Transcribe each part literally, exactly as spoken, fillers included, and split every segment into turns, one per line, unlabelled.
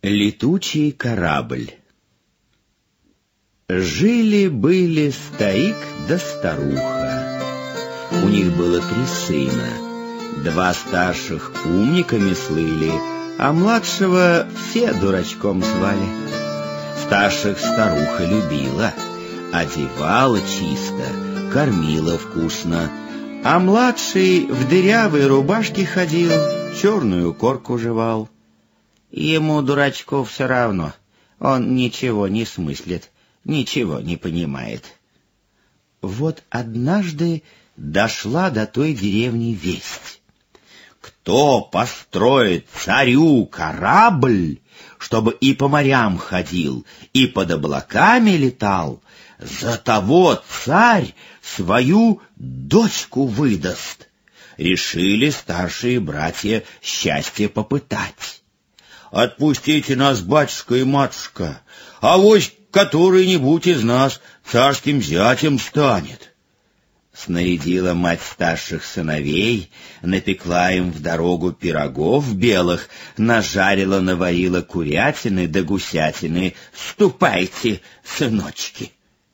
Летучий корабль. Жили-были старик да старуха. У них было три сына. Два старших умниками слыли, а младшего все дурачком звали. Старших старуха любила, одевала чисто, кормила вкусно, а младший в дырявой рубашке ходил, черную корку жевал. Ему, дурачку, все равно, он ничего не смыслит, ничего не понимает. Вот однажды дошла до той деревни весть. Кто построит царю корабль, чтобы и по морям ходил, и под облаками летал, за того царь свою дочку выдаст. Решили старшие братья счастье попытать. «Отпустите нас, батюшка и матушка, авось который-нибудь из нас царским зятем станет». Снарядила мать старших сыновей, напекла им в дорогу пирогов белых, нажарила, наварила курятины да гусятины. «Ступайте, сыночки».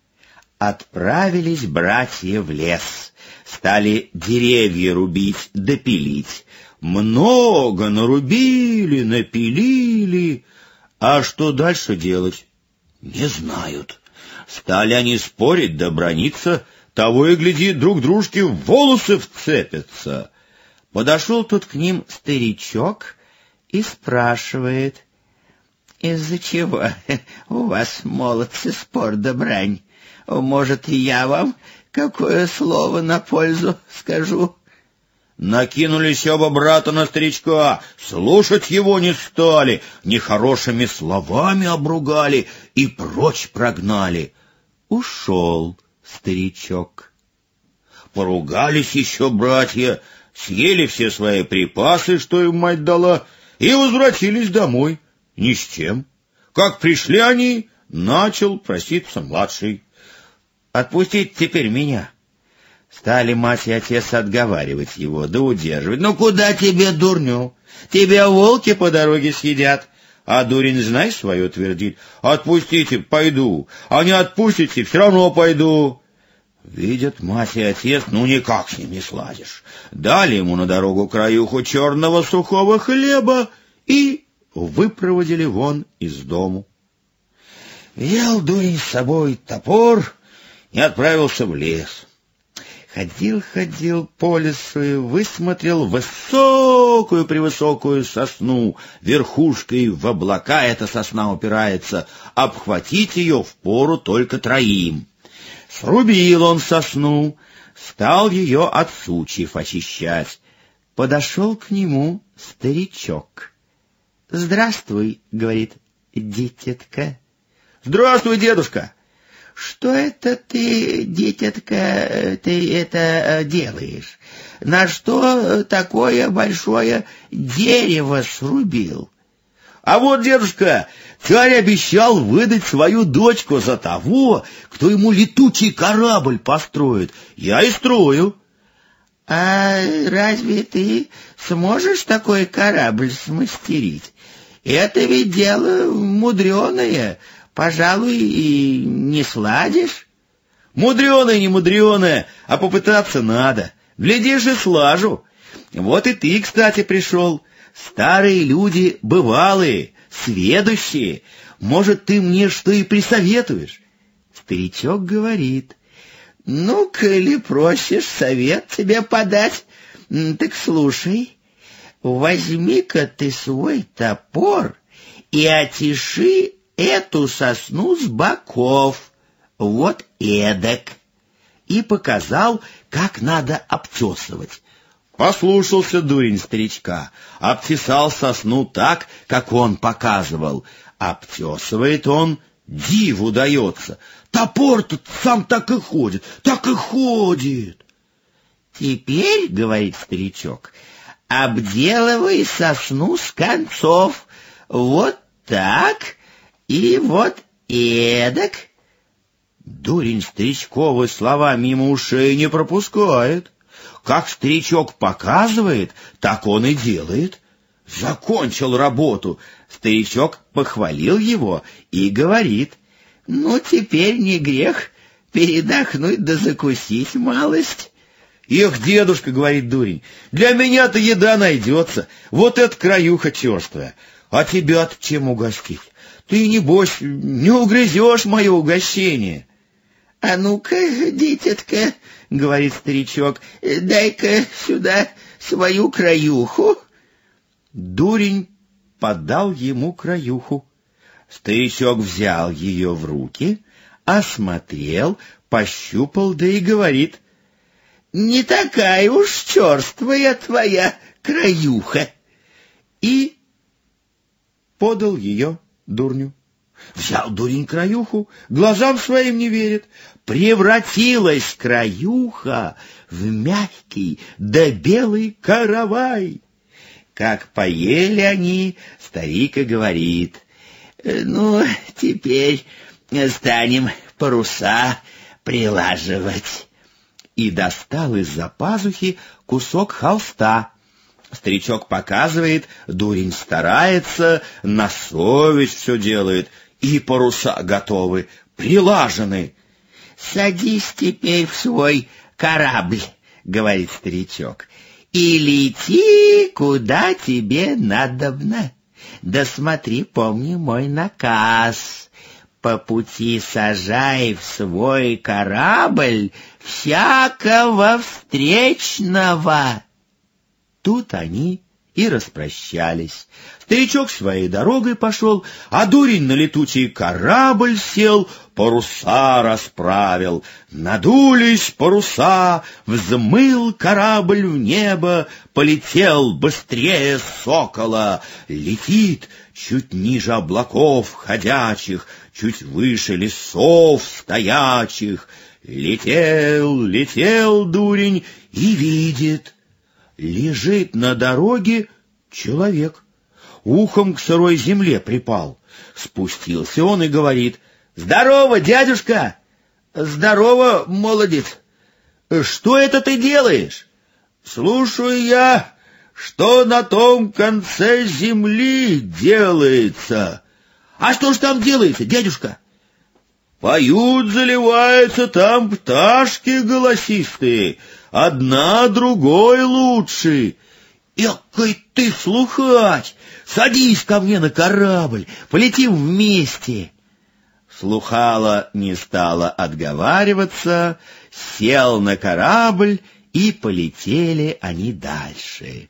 Отправились братья в лес, стали деревья рубить да пилить. Много нарубили, напилили, а что дальше делать? Не знают. Стали они спорить да браниться, того и гляди, друг дружке в волосы вцепятся. Подошел тут к ним старичок и спрашивает: «Из-за чего у вас, молодцы, спор да брань? Может, и я вам какое слово на пользу скажу?» Накинулись оба брата на старичка, слушать его не стали, нехорошими словами обругали и прочь прогнали. Ушел старичок. Поругались еще братья, съели все свои припасы, что им мать дала, и возвратились домой ни с чем. Как пришли они, начал проситься младший: «Отпустите теперь меня». Стали мать и отец отговаривать его, да удерживать. «Ну куда тебе, дурню? Тебя волки по дороге съедят». А дурень, знай, свое твердит: «Отпустите, пойду, а не отпустите, все равно пойду». Видят мать и отец, ну никак с ним не сладишь. Дали ему на дорогу краюху черного сухого хлеба и выпроводили вон из дому. Взял дурень с собой топор и отправился в лес. Ходил-ходил по лесу и высмотрел высокую-превысокую сосну. Верхушкой в облака эта сосна упирается, обхватить ее впору только троим. Срубил он сосну, стал ее от сучьев очищать. Подошел к нему старичок. «Здравствуй, — говорит, — дитятка». «Здравствуй, дедушка». «Что это ты, дитятка, ты это делаешь? На что такое большое дерево срубил?» «А вот, дедушка, царь обещал выдать свою дочку за того, кто ему летучий корабль построит. Я и строю». «А разве ты сможешь такой корабль смастерить? Это ведь дело мудреное. Пожалуй, и не сладишь». «Мудреное, не мудреное, а попытаться надо. Глядишь, и слажу. Вот и ты, кстати, пришел. Старые люди бывалые, сведущие. Может, ты мне что и присоветуешь?» Старичок говорит: «Ну, коли просишь совет тебе подать, так слушай. Возьми-ка ты свой топор и отиши эту сосну с боков, вот эдак». И показал, как надо обтесывать. Послушался дурень старичка, обтесал сосну так, как он показывал. Обтесывает он, диву дается. Топор-то сам так и ходит, так и ходит. «Теперь, — говорит старичок, — обделывай сосну с концов, вот так и вот эдак». Дурень старичковы слова мимо ушей не пропускает. Как старичок показывает, так он и делает. закончил работу. Старичок похвалил его и говорит: «Ну, теперь не грех передохнуть да закусить малость». «Эх, дедушка, — говорит дурень, — для меня-то еда найдется, вот эта краюха черствая, а тебя-то чем угостить? Ты, небось, не угрызешь мое угощение». «А ну-ка, дитятка, — говорит старичок, — дай-ка сюда свою краюху». Дурень подал ему краюху. Старичок взял ее в руки, осмотрел, пощупал, да и говорит: «Не такая уж черствая твоя краюха». И подал ее дурню. Взял дурень краюху, глазам своим не верит. Превратилась краюха в мягкий да белый каравай. Как поели они, старик и говорит: «Ну, теперь станем паруса прилаживать». И достал из-за пазухи кусок холста. Старичок показывает, дурень старается, на совесть все делает, и паруса готовы, прилажены. «Садись теперь в свой корабль, — говорит старичок, — и лети, куда тебе надобно. Да смотри, помни мой наказ. По пути сажай в свой корабль всякого встречного». Тут они и распрощались. Старичок своей дорогой пошел, а дурень на летучий корабль сел, паруса расправил. Надулись паруса, взмыл корабль в небо, полетел быстрее сокола. Летит чуть ниже облаков ходячих, чуть выше лесов стоячих. Летел, летел дурень и видит: лежит на дороге человек, ухом к сырой земле припал. Спустился он и говорит: «Здорово, дядюшка!» «Здорово, молодец! Что это ты делаешь?» «Слушаю я, что на том конце земли делается». «А что ж там делается, дядюшка?» «Поют, заливаются там пташки голосистые, одна другой лучше». «Экой ты слухач! Садись ко мне на корабль, полетим вместе». Слухало не стало отговариваться, сел на корабль, и полетели они дальше.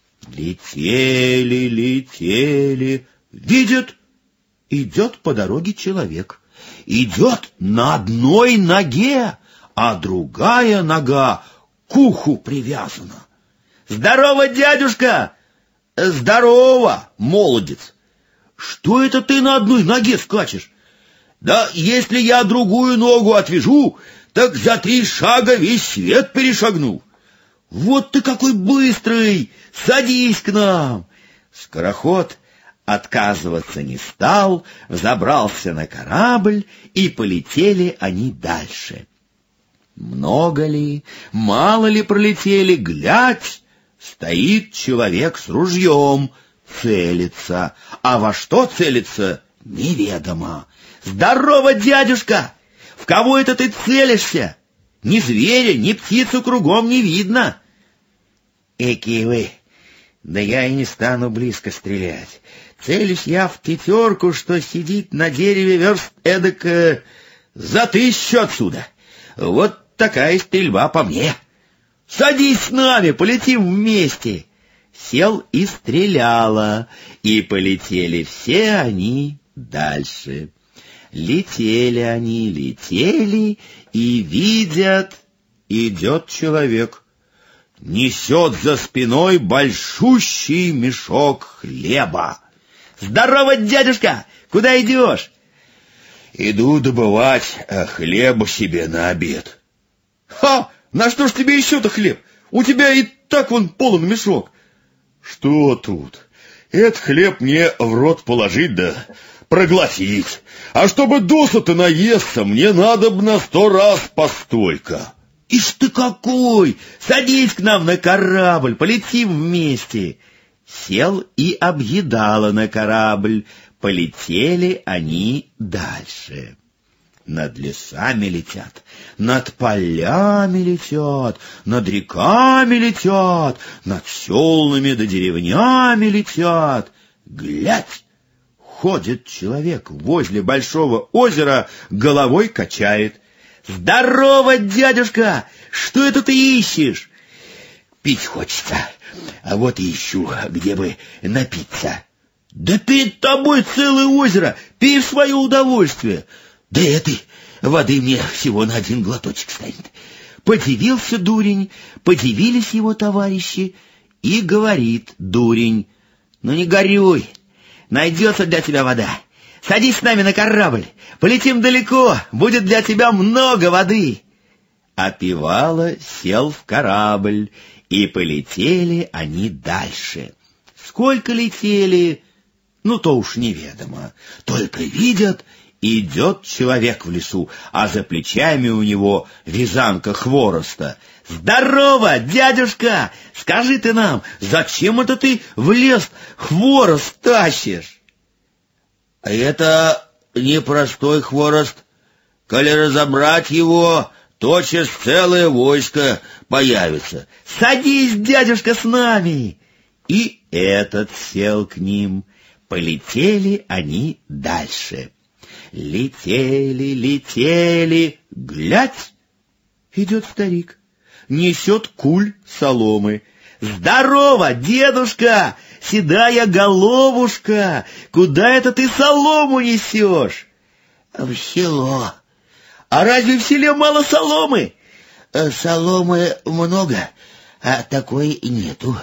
Летели, летели, видят, идет по дороге человек. Идет на одной ноге, а другая нога к уху привязана. «Здорово, дядюшка!» «Здорово, молодец!» «Что это ты на одной ноге скачешь?» «Да если я другую ногу отвяжу, так за три шага весь свет перешагну». «Вот ты какой быстрый! Садись к нам!» Скороход отказываться не стал, взобрался на корабль, и полетели они дальше. Много ли, мало ли пролетели, глядь, стоит человек с ружьем, целится, а во что целится, неведомо. «Здорово, дядюшка! В кого это ты целишься? Ни зверя, ни птицу кругом не видно». «Эки вы! Да я и не стану близко стрелять. Целюсь я в пятерку, что сидит на дереве верст эдак э, за тысячу отсюда. Вот такая стрельба по мне. Садись с нами, полетим вместе». Сел и стреляла, и полетели все они дальше. Летели они, летели, и видят, идет человек. Несет за спиной большущий мешок хлеба. «Здорово, дядюшка! Куда идешь?» «Иду добывать хлеба себе на обед». «Ха! На что ж тебе еще-то хлеб? У тебя и так вон полон мешок». «Что тут? Этот хлеб мне в рот положить да проглотить. А чтобы досыта наесться, мне надо б на сто раз постолько». «Ишь ты какой! Садись к нам на корабль, полетим вместе». Сел и объедала на корабль. Полетели они дальше. Над лесами летят, над полями летят, над реками летят, над селами да деревнями летят. Глядь! Ходит человек возле большого озера, головой качает. «Здорово, дядюшка! Что это ты ищешь?»
«Пить хочется, а вот и ищу, где бы напиться».
«Да перед тобой целое озеро, пей в свое удовольствие».
«Да этой воды мне всего на один глоточек станет».
Подивился дурень, подивились его товарищи, и говорит дурень: «Ну не горюй, найдется для тебя вода. Садись с нами на корабль, полетим далеко, будет для тебя много воды». Опевало сел в корабль, и полетели они дальше. Сколько летели, ну то уж неведомо. Только видят, идет человек в лесу, а за плечами у него вязанка хвороста. «Здорово, дядюшка! Скажи ты нам, зачем это ты в лес хворост тащишь?»
«А это непростой хворост. Коли разобрать его, тотчас целое войско появится».
«Садись, дядюшка, с нами!» И этот сел к ним. Полетели они дальше. Летели, летели, глядь! Идет старик, несет куль соломы. «Здорово, дедушка! Седая головушка! Куда это ты солому несешь?»
«В село».
«А разве в селе мало соломы?»
«Соломы много, а такой нету».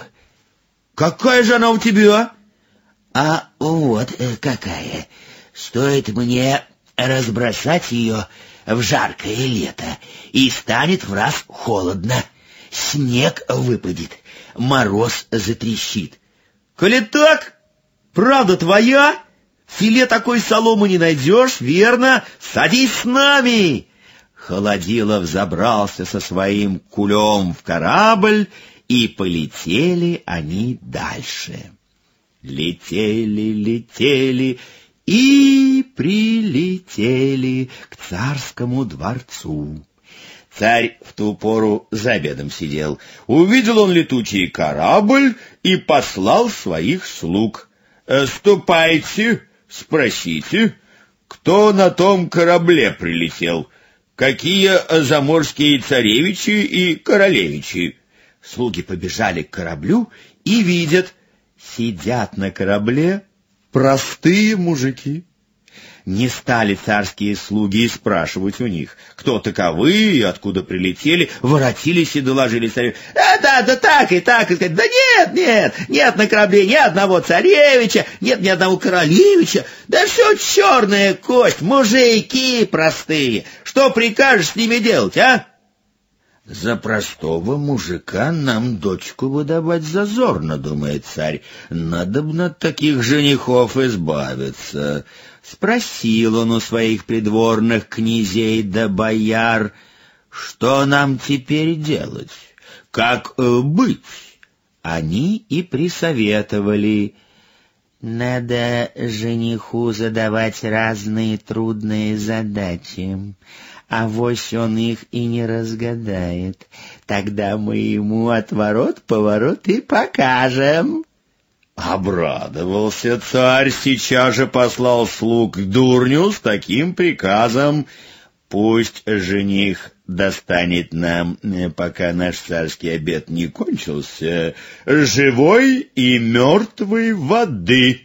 «Какая же она у тебя?»
«А вот какая. Стоит мне разбросать ее в жаркое лето, и станет в раз холодно. Снег выпадет, мороз затрещит».
«Коли так, правда твоя? В селе такой соломы не найдешь, верно? Садись с нами!» Холодилов забрался со своим кулем в корабль, и полетели они дальше. Летели, летели и прилетели к царскому дворцу. Царь в ту пору за обедом сидел. Увидел он летучий корабль и послал своих слуг. «Ступайте, спросите, кто на том корабле прилетел, какие заморские царевичи и королевичи». Слуги побежали к кораблю и видят, сидят на корабле простые мужики. Не стали царские слуги спрашивать у них, кто таковы и откуда прилетели, воротились и доложили царю. «Да, да, да так и так, и сказать, да нет, нет, нет на корабле ни одного царевича, нет ни одного королевича, да все черная кость, мужики простые, что прикажешь с ними делать, а?»
«За простого мужика нам дочку выдавать зазорно, — думает царь, — надобно от таких женихов избавиться».
Спросил он у своих придворных князей да бояр, что нам теперь делать, как э, быть? Они и присоветовали: надо жениху задавать разные трудные задачи, авось он их и не разгадает, тогда мы ему отворот-поворот и покажем. Обрадовался царь, сейчас же послал слуг к дурню с таким приказом: пусть жених достанет нам, пока наш царский обед не кончился, живой и мертвой воды.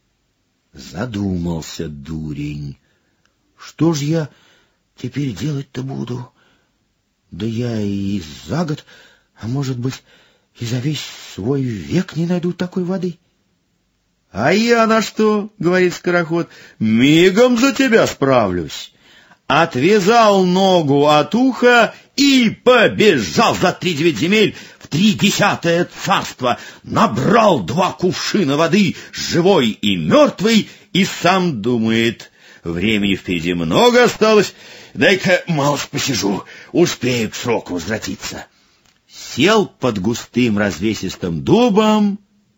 Задумался дурень. Что ж я теперь делать-то буду? Да я и за год, а может быть, и за весь свой век не найду такой воды. — А я на что, — говорит скороход, — мигом за тебя справлюсь. Отвязал ногу от уха и побежал за три девять земель в тридесятое царство, набрал два кувшина воды, живой и мертвой, и сам думает: времени впереди много осталось, дай-ка малость посижу, успею к сроку возвратиться. Сел под густым развесистым дубом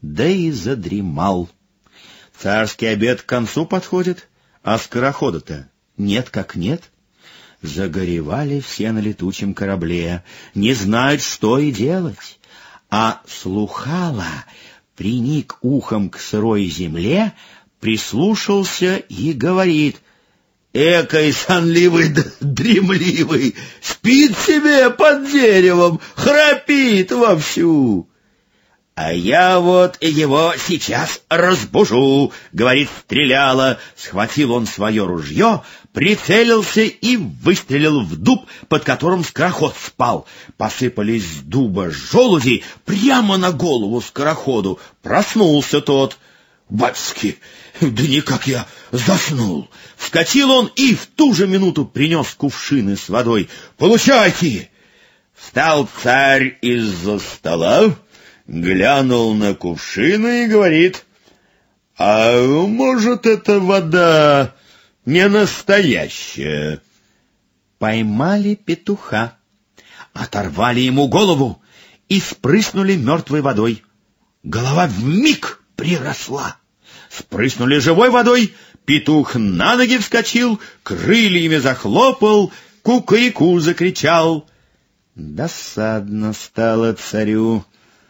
да и задремал. Царский обед к концу подходит, а скорохода-то нет как нет. Загоревали все на летучем корабле, не знают, что и делать. А Слухала приник ухом к сырой земле, прислушался и говорит: «Экой сонливый да дремливый, спит себе под деревом, храпит вовсю». «А я вот его сейчас разбужу», — говорит Стреляла. Схватил он свое ружье, прицелился и выстрелил в дуб, под которым скороход спал. Посыпались с дуба желуди прямо на голову скороходу. Проснулся тот. «Батюшки, да никак я заснул!» Вскочил он и в ту же минуту принес кувшины с водой. «Получайте!» Встал царь из-за стола, глянул на кувшины и говорит: «А может, эта вода не настоящая?» Поймали петуха, оторвали ему голову и спрыснули мертвой водой. Голова вмиг приросла. Спрыснули живой водой, петух на ноги вскочил, крыльями захлопал, кукареку закричал. Досадно стало царю.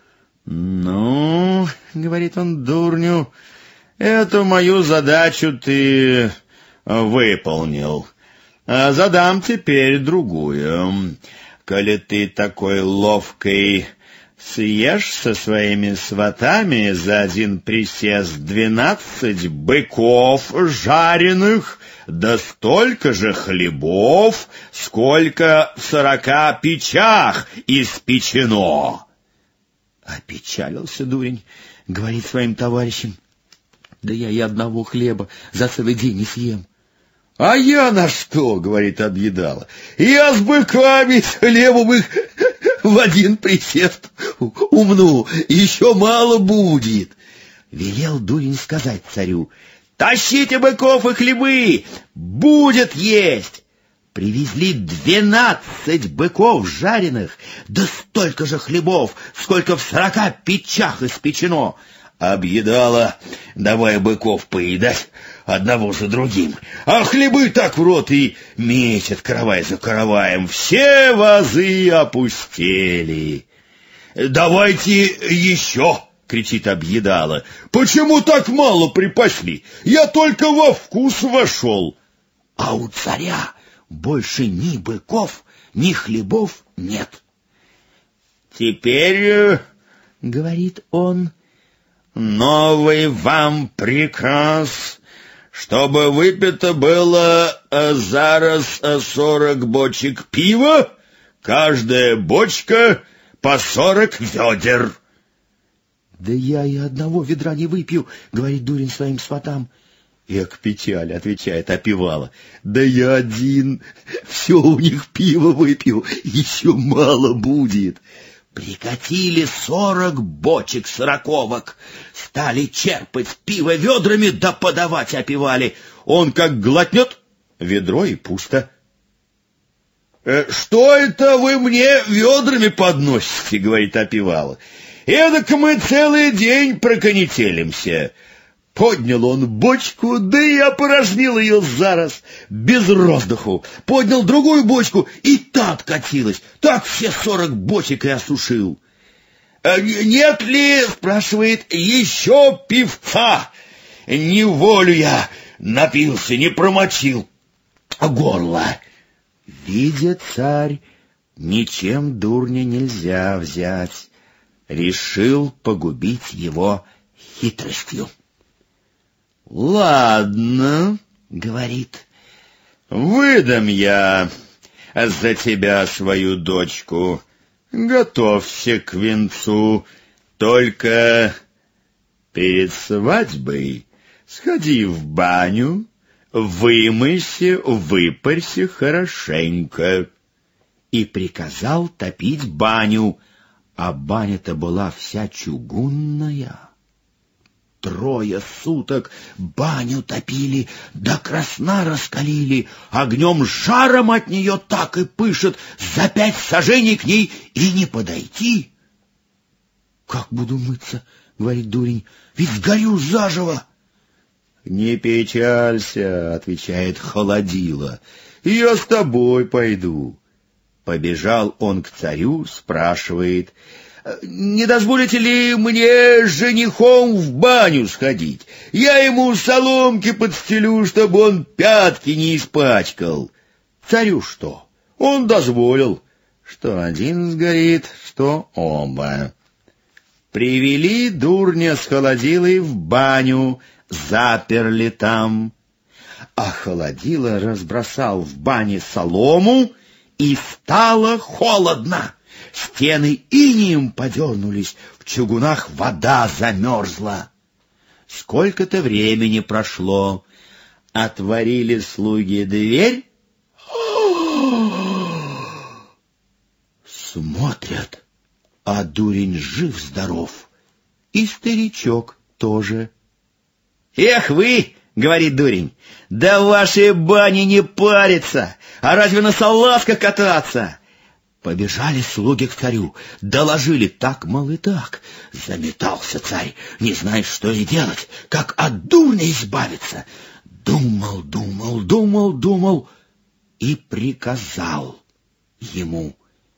«Ну, — говорит он дурню, — эту мою задачу ты выполнил. А задам теперь другую. Коли ты такой ловкой съешь со своими сватами за один присест двенадцать быков жареных, да столько же хлебов, сколько в сорока печах испечено». Опечалился дурень, говорит своим товарищам: «Да я и одного хлеба за целый день не съем». «А я на что, — говорит Объедала, — я с быками, с хлебом их в один присест умну, еще мало будет». Велел дурень сказать царю: «Тащите быков и хлебы, будет есть». Привезли двенадцать быков жареных, да столько же хлебов, сколько в сорока печах испечено. Объедала: «Давай быков поедать одного за другим, а хлебы так в рот и метят каравай за караваем. Все вазы опустели». «Давайте еще!» — кричит Объедала. «Почему так мало припасли? Я только во вкус вошел». А у царя больше ни быков, ни хлебов нет. «Теперь, — говорит он, — новый вам приказ, чтобы выпито было зараз сорок бочек пива, каждая бочка по сорок ведер». «Да я и одного ведра не выпью, — говорит дурень своим сватам». «Эк, печаль, — отвечает Опевала, — да я один, все у них пиво выпью, еще мало будет». Прикатили сорок бочек сороковок, стали черпать пиво ведрами, да подавать Опевале. Он как глотнет, ведро и пусто. «Э, «Что это вы мне ведрами подносите? — говорит Опевала. — Эдак мы целый день проконетелимся». Поднял он бочку, да и опорожнил ее зараз, без роздуху. Поднял другую бочку, и та откатилась. Так все сорок бочек и осушил. «Нет ли, — спрашивает, — еще пивца? Не волю я напился, не промочил горло». Видит царь, ничем дурня нельзя взять. Решил погубить его хитростью. «Ладно, — говорит, — выдам я за тебя свою дочку. Готовься к венцу, только перед свадьбой сходи в баню, вымойся, выпарься хорошенько». И приказал топить баню, а баня-то была вся чугунная. Трое суток баню топили, до красна раскалили, огнем жаром от нее так и пышет, за пять саженей к ней и не подойти. «Как буду мыться, —
говорит дурень, — ведь сгорю заживо. — Не печалься, — отвечает Холодила, — я с тобой пойду. Побежал он к царю, спрашивает: — не дозволите ли мне с женихом в баню сходить? Я ему соломки подстелю, чтобы он пятки не испачкал. Царю что? Он дозволил. Что один сгорит, что оба. Привели дурня с Холодилой в баню, заперли там. А Холодила разбросал в бане солому, и стало холодно. Стены инеем подернулись, в чугунах вода замерзла. Сколько-то времени прошло. Отворили слуги дверь. Смотрят, а дурень жив-здоров, и старичок тоже. — Эх вы, — говорит дурень, — да в вашей бане не париться, а разве на салазках кататься? Побежали слуги к царю, доложили так, мол, и так. Заметался царь, не знает, что и делать, как от дурня избавиться. Думал, думал, думал, думал и приказал ему: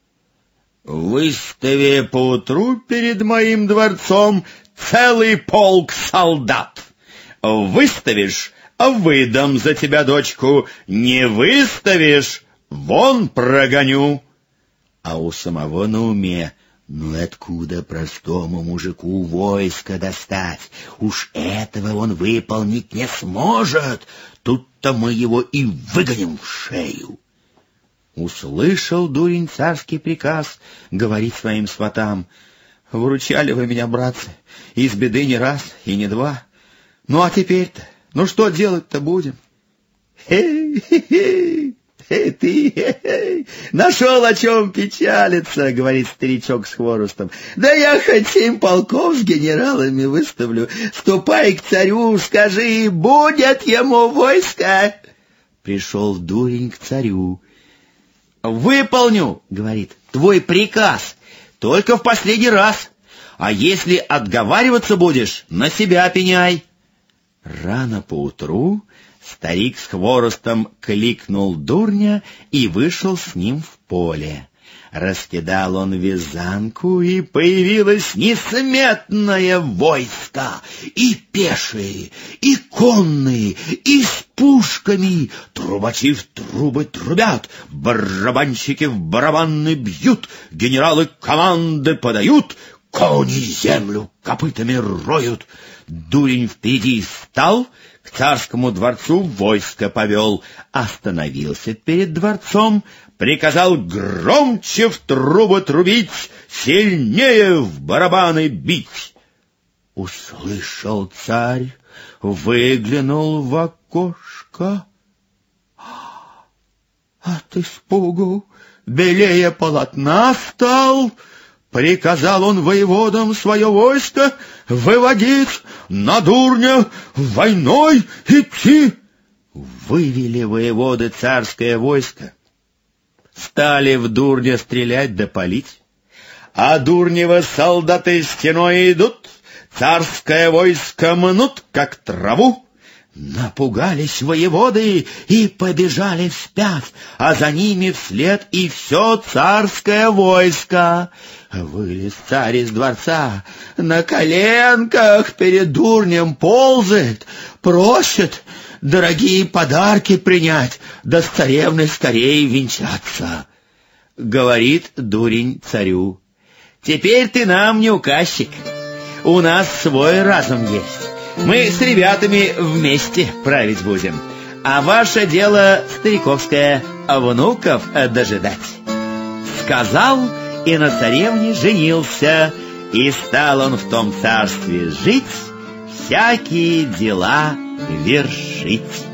выстави поутру перед моим дворцом целый полк солдат. Выставишь — выдам за тебя дочку, не выставишь — вон прогоню. А у самого на уме: ну откуда простому мужику войско достать? Уж этого он выполнить не сможет. Тут-то мы его и выгоним в шею. Услышал дурень царский приказ, говорит своим сватам: выручали вы меня, братцы, из беды не раз и не два. Ну а теперь-то, ну что делать-то будем? Хе-хе-хе! Эй, ты, хе-хе, нашел о чем печалиться, — говорит старичок с хворостом. Да я хоть семь полков с генералами выставлю. Ступай к царю, скажи, будет ему войско. Пришел дурень к царю. Выполню, — говорит, — твой приказ, только в последний раз. А если отговариваться будешь, на себя пеняй. Рано поутру старик с хворостом кликнул дурня и вышел с ним в поле. Раскидал он вязанку, и появилось несметное войско, и пешие, и конные, и с пушками. Трубачи в трубы трубят, барабанщики в барабаны бьют, генералы команды подают, кони землю копытами роют. Дурень впереди стал, к царскому дворцу войско повел, остановился перед дворцом, приказал громче в трубы трубить, сильнее в барабаны бить. Услышал царь, выглянул в окошко. От испугу белее полотна стал. Приказал он воеводам свое войско выводить, на дурня войной идти. Вывели воеводы царское войско. Стали в дурня стрелять да палить. А дурнева солдаты стеной идут, царское войско мнут, как траву. Напугались воеводы и побежали вспять, а за ними вслед и все царское войско. Вылез царь из дворца, на коленках перед дурнем ползает, просит дорогие подарки принять, да с царевной скорее венчаться. Говорит дурень царю: теперь ты нам не указчик, у нас свой разум есть. Мы с ребятами вместе править будем, а ваше дело стариковское — внуков дожидать. Сказал и на царевне женился, и стал он в том царстве жить, всякие дела вершить.